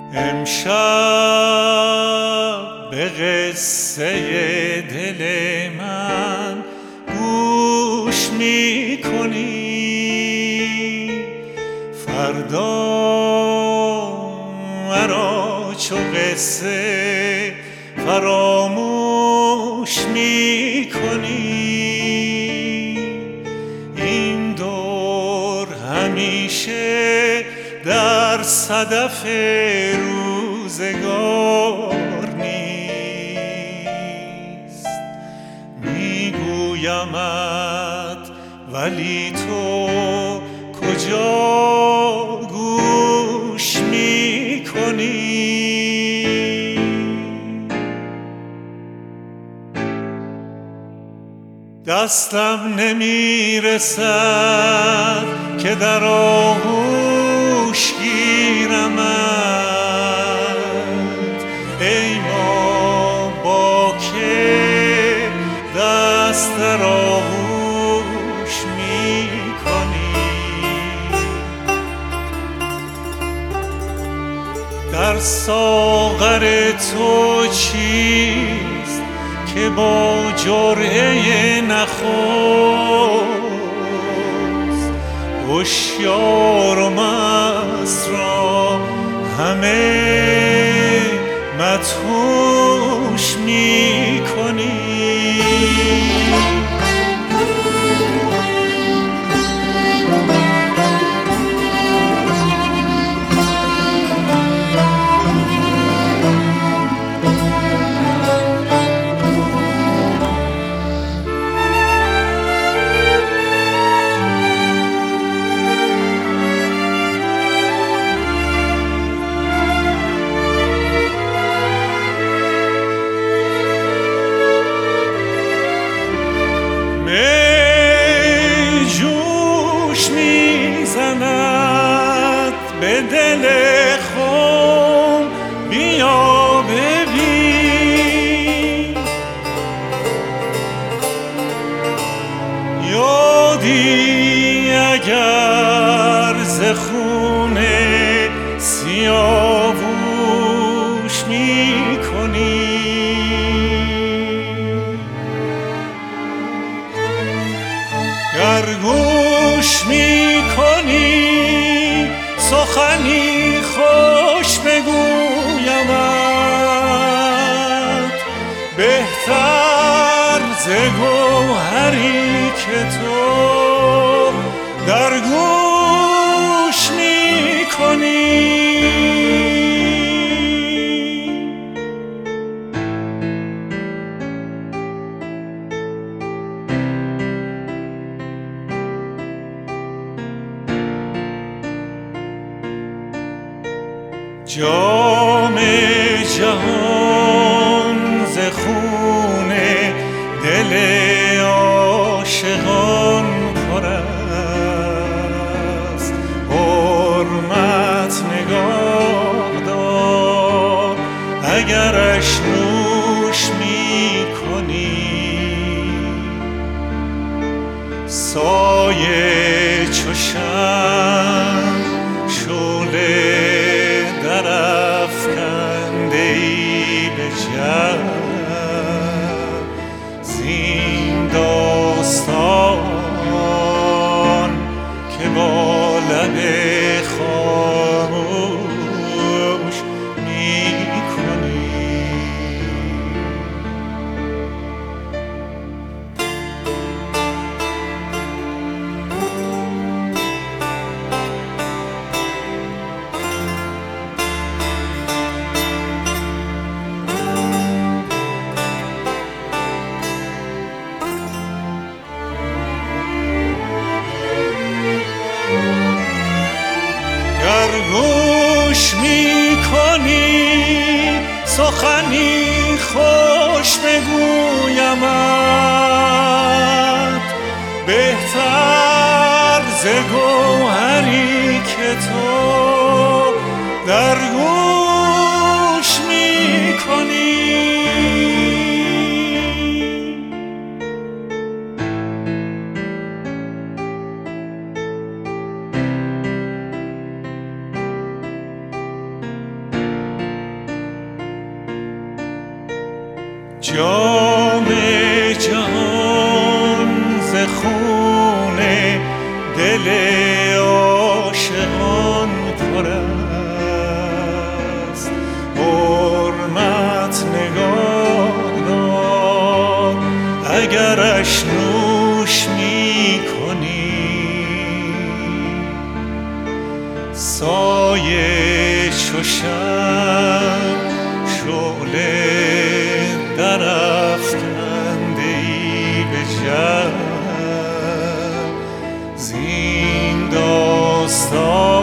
امشب به قصه دل من گوش می‌کنی، فردا مرا چو قصه فراموش می‌کنی. این دور همیشه در صدف روزگار نیست. میگویمت ولی تو کجا گوش میکنی؟ دستم نمیرسد که در آغوش گیرمت، ای ما با که دست در آغوش میکنی. در ساغر تو چیست که با جرعه نخست هوشیار و مست را همه مدهوش می‌کنی؟ به دل خم بیا ببین، یادی اگر ز خون سیاووش میکنی. گر گوش میکنی سخنی خوش بگویمت، بهتر ز گوهری که تو در گوش میکنی. جام جهان ز خون دل عاشقان پر است، حرمت نگاه دار اگرش نوش می‌کنی. سایه چو شمع شعله درافکنده‌ای به جمع، زین داستان که با لب خاموش می‌کنی. گر گوش میکنی سخنی خوش بگویمت، بهتر ز گوهری که تو در گوش میکنی. جام جهان ز خون دل عاشقان پر است. حرمت نگاه دار اگرش نوش می کنی، سایه چو شمع شعله درافکنده ای به جمع، زین داستان